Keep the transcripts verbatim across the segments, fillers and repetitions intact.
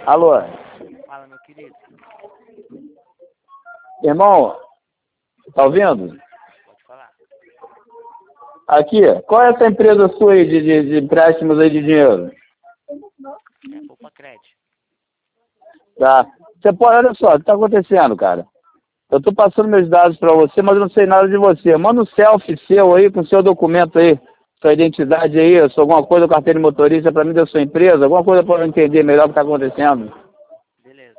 Alô? Fala, meu querido. Irmão, tá ouvindo? Pode falar. Aqui, qual é essa empresa sua aí de, de, de empréstimos aí de dinheiro? É Poupa Crédito. Tá. Você pode, olha só, o que tá acontecendo, cara? Eu tô passando meus dados pra você, mas eu não sei nada de você. Manda um selfie seu aí, com seu documento aí, sua identidade aí, sua alguma coisa, carteira de motorista pra mim da sua empresa, alguma coisa pra eu entender melhor o que tá acontecendo. Beleza.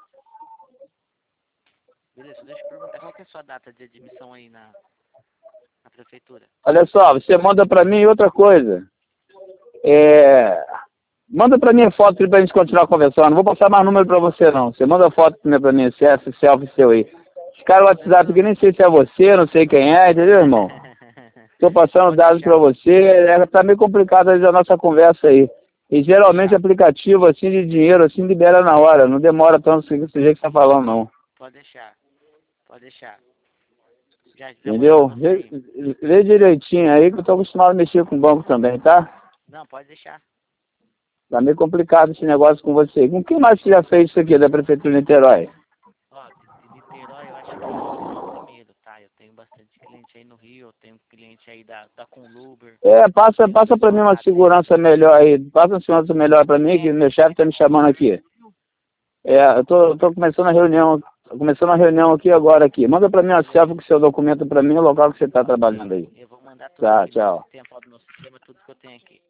Beleza, deixa eu perguntar, qual que é a sua data de admissão aí na, na prefeitura? Olha só, você manda pra mim outra coisa. É... Manda pra mim a foto aí pra gente continuar conversando. Não vou passar mais número pra você, não. Você manda a foto primeiro pra mim, esse esse selfie seu aí. Os caras do WhatsApp que nem sei se é você, não sei quem é, entendeu, irmão? Tô passando Pode dados deixar. pra você, é, tá meio complicado a nossa conversa aí. E geralmente deixar. aplicativo assim de dinheiro assim libera na hora, não demora tanto desse jeito que você tá falando, não. Pode deixar. Pode deixar. Já, já Entendeu? mandei Vê, você aí. vê direitinho aí que eu tô acostumado a mexer com banco também, tá? Não, pode deixar. Tá meio complicado esse negócio com você. Com quem mais você já fez isso aqui da Prefeitura de Niterói? Ó, de Niterói eu acho que você é o primeiro, tá? Eu tenho bastante cliente aí no Rio, eu tenho cliente aí da, da Conluber. É, passa, Tem um passa pra mim pessoal uma da A T M. segurança melhor aí. Passa uma segurança melhor pra mim, É, que meu chefe tá me chamando aqui. É, eu tô, eu tô começando a reunião, tô começando a reunião aqui agora aqui. Manda pra mim a beleza. selfie com seu documento pra mim, o local que você tá trabalhando aí. Eu vou mandar tudo Tá, aqui no tchau. sistema, no sistema tudo que eu tenho aqui.